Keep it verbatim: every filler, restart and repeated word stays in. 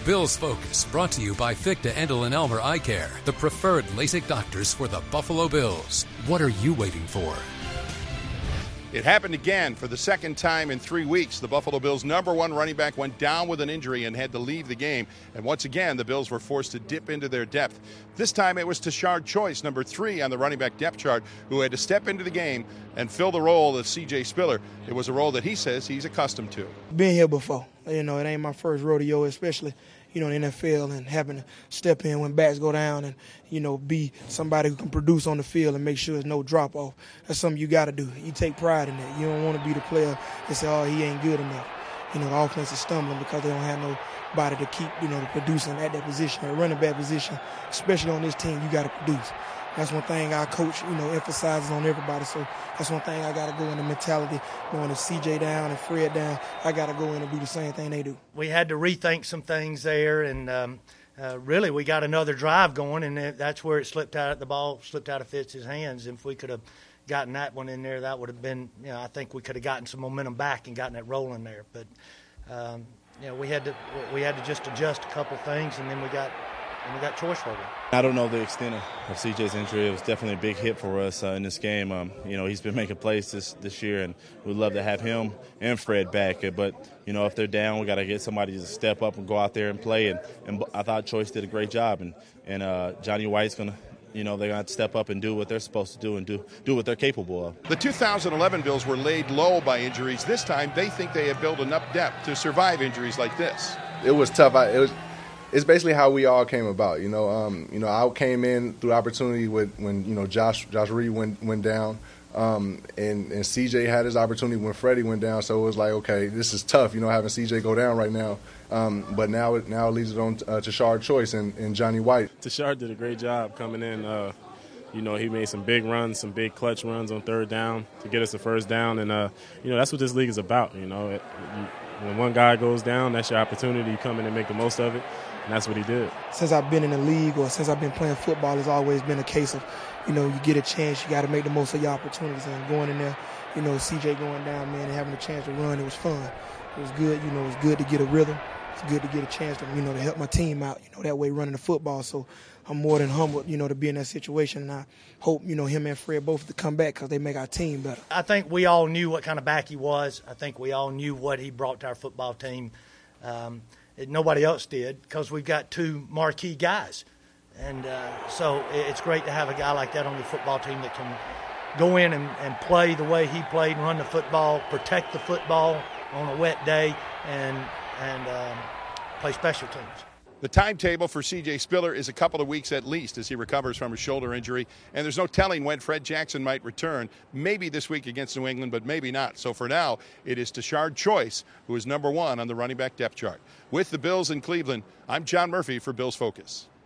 Bills Focus, brought to you by Fichte, Endel and Elmer Eye Care, the preferred LASIK doctors for the Buffalo Bills. What are you waiting for? It happened again for the second time in three weeks. The Buffalo Bills' number one running back went down with an injury and had to leave the game. And once again, the Bills were forced to dip into their depth. This time it was Tashard Choice, number three on the running back depth chart, who had to step into the game and fill the role of C J Spiller. It was a role that he says he's accustomed to. Been here before. You know, it ain't my first rodeo, especially, you know, in the N F L, and having to step in when backs go down and, you know, be somebody who can produce on the field and make sure there's no drop-off. That's something you got to do. You take pride in that. You don't want to be the player that say, oh, he ain't good enough. You know, the offense is stumbling because they don't have nobody to keep, you know, producing at that position, at running back position, especially on this team, you got to produce. That's one thing our coach, you know, emphasizes on everybody. So that's one thing I got to go in the mentality. Going to C J down and Fred down, I got to go in and do the same thing they do. We had to rethink some things there, and um, uh, really we got another drive going, and that's where it slipped out. The ball slipped out of Fitz's hands. If we could have gotten that one in there, that would have been, you know, I think we could have gotten some momentum back and gotten it rolling there. But um, you know, we had to we had to just adjust a couple things, and then we got. And we got Choice for it. I don't know the extent of, of C J's injury. It was definitely a big hit for us uh, in this game. Um, you know, he's been making plays this, this year, and we'd love to have him and Fred back. But, you know, if they're down, we got to get somebody to step up and go out there and play. And, and I thought Choice did a great job. And, and uh, Johnny White's going to, you know, they're going to have to step up and do what they're supposed to do and do, do what they're capable of. The two thousand eleven Bills were laid low by injuries. This time, they think they have built enough depth to survive injuries like this. It was tough. I, it was. It's basically how we all came about, you know. Um, you know, I came in through opportunity with when you know Josh Josh Reed went went down, um, and and C J had his opportunity when Freddie went down. So it was like, okay, this is tough, you know, having C J go down right now. Um, but now it now it leads it on uh, to Tashard Choice and, and Johnny White. Tashard did a great job coming in. Uh, you know, he made some big runs, some big clutch runs on third down to get us the first down, and uh, you know that's what this league is about. You know, it, you, when one guy goes down, that's your opportunity. You come in and make the most of it. And that's what he did. Since I've been in the league or since I've been playing football, it's always been a case of, you know, you get a chance, you got to make the most of your opportunities. And going in there, you know, C J going down, man, and having a chance to run, it was fun. It was good, you know, it was good to get a rhythm. It's good to get a chance to, you know, to help my team out, you know, that way running the football. So I'm more than humbled, you know, to be in that situation. And I hope, you know, him and Fred both to come back because they make our team better. I think we all knew what kind of back he was. I think we all knew what he brought to our football team. Um, Nobody else did because we've got two marquee guys. And uh, so it's great to have a guy like that on the football team that can go in and, and play the way he played and run the football, protect the football on a wet day, and, and um, play special teams. The timetable for C J Spiller is a couple of weeks at least as he recovers from a shoulder injury, and there's no telling when Fred Jackson might return. Maybe this week against New England, but maybe not. So for now, it is Tashard Choice, who is number one on the running back depth chart. With the Bills in Cleveland, I'm John Murphy for Bills Focus.